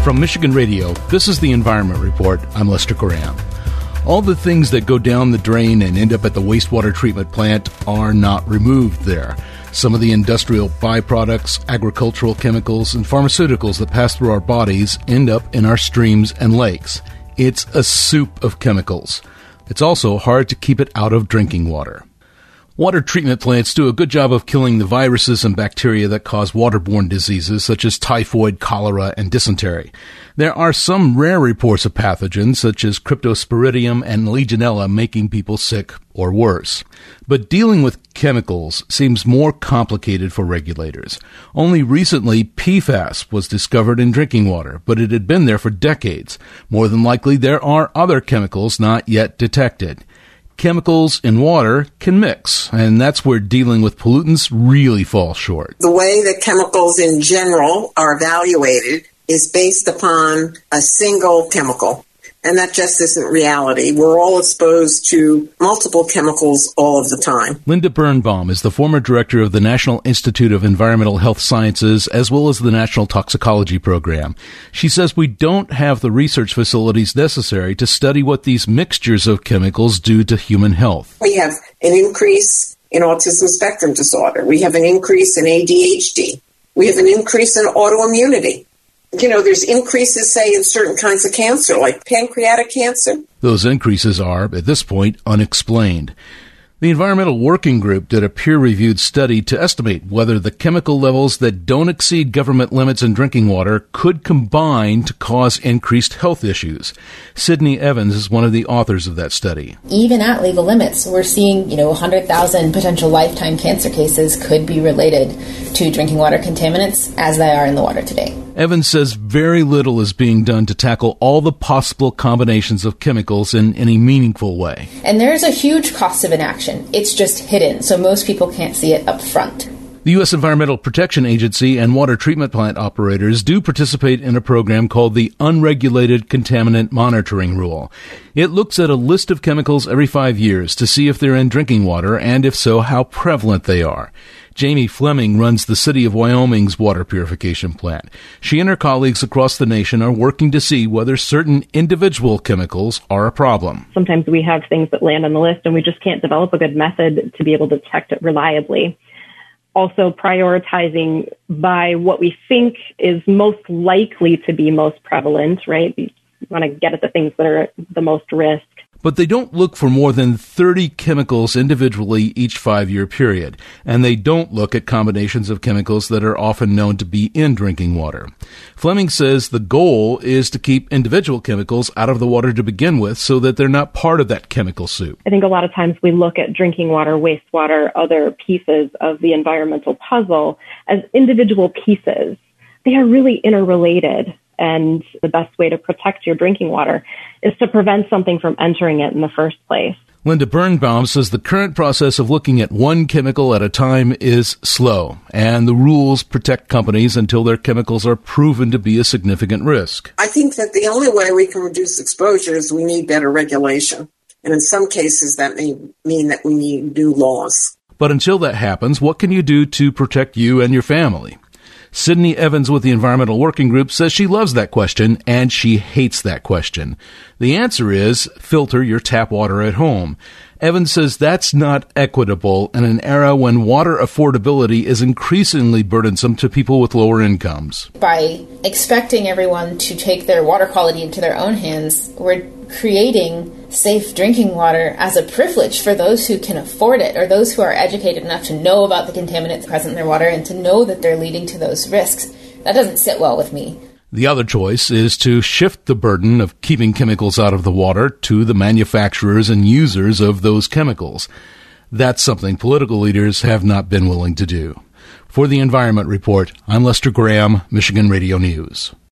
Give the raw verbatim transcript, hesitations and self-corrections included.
From Michigan Radio, this is the Environment Report. I'm Lester Graham. All the things that go down the drain and end up at the wastewater treatment plant are not removed there. Some of the industrial byproducts, agricultural chemicals, and pharmaceuticals that pass through our bodies end up in our streams and lakes. It's a soup of chemicals. It's also hard to keep it out of drinking water. Water treatment plants do a good job of killing the viruses and bacteria that cause waterborne diseases such as typhoid, cholera, and dysentery. There are some rare reports of pathogens such as Cryptosporidium and Legionella making people sick or worse. But dealing with chemicals seems more complicated for regulators. Only recently, P FAS was discovered in drinking water, but it had been there for decades. More than likely, there are other chemicals not yet detected. Chemicals in water can mix, and that's where dealing with pollutants really falls short. The way that chemicals in general are evaluated is based upon a single chemical, and that just isn't reality. We're all exposed to multiple chemicals all of the time. Linda Birnbaum is the former director of the National Institute of Environmental Health Sciences as well as the National Toxicology Program. She says we don't have the research facilities necessary to study what these mixtures of chemicals do to human health. We have an increase in autism spectrum disorder. We have an increase in A D H D. We have an increase in autoimmunity. You know, there's increases, say, in certain kinds of cancer, like pancreatic cancer. Those increases are, at this point, unexplained. The Environmental Working Group did a peer-reviewed study to estimate whether the chemical levels that don't exceed government limits in drinking water could combine to cause increased health issues. Sydney Evans is one of the authors of that study. Even at legal limits, we're seeing, you know, one hundred thousand potential lifetime cancer cases could be related to drinking water contaminants as they are in the water today. Evans says very little is being done to tackle all the possible combinations of chemicals in any meaningful way. And there's a huge cost of inaction. It's just hidden, so most people can't see it up front. The U S Environmental Protection Agency and water treatment plant operators do participate in a program called the Unregulated Contaminant Monitoring Rule. It looks at a list of chemicals every five years to see if they're in drinking water and, if so, how prevalent they are. Jamie Fleming runs the City of Wyoming's water purification plant. She and her colleagues across the nation are working to see whether certain individual chemicals are a problem. Sometimes we have things that land on the list and we just can't develop a good method to be able to detect it reliably. Also prioritizing by what we think is most likely to be most prevalent, right? We want to get at the things that are the most risk. But they don't look for more than thirty chemicals individually each five-year period, and they don't look at combinations of chemicals that are often known to be in drinking water. Fleming says the goal is to keep individual chemicals out of the water to begin with so that they're not part of that chemical soup. I think a lot of times we look at drinking water, wastewater, other pieces of the environmental puzzle as individual pieces. They are really interrelated. And the best way to protect your drinking water is to prevent something from entering it in the first place. Linda Birnbaum says the current process of looking at one chemical at a time is slow, and the rules protect companies until their chemicals are proven to be a significant risk. I think that the only way we can reduce exposure is we need better regulation. And in some cases, that may mean that we need new laws. But until that happens, what can you do to protect you and your family? Sydney Evans with the Environmental Working Group says she loves that question and she hates that question. The answer is filter your tap water at home. Evans says that's not equitable in an era when water affordability is increasingly burdensome to people with lower incomes. By expecting everyone to take their water quality into their own hands, we're creating safe drinking water as a privilege for those who can afford it or those who are educated enough to know about the contaminants present in their water and to know that they're leading to those risks. That doesn't sit well with me. The other choice is to shift the burden of keeping chemicals out of the water to the manufacturers and users of those chemicals. That's something political leaders have not been willing to do. For the Environment Report, I'm Lester Graham, Michigan Radio News.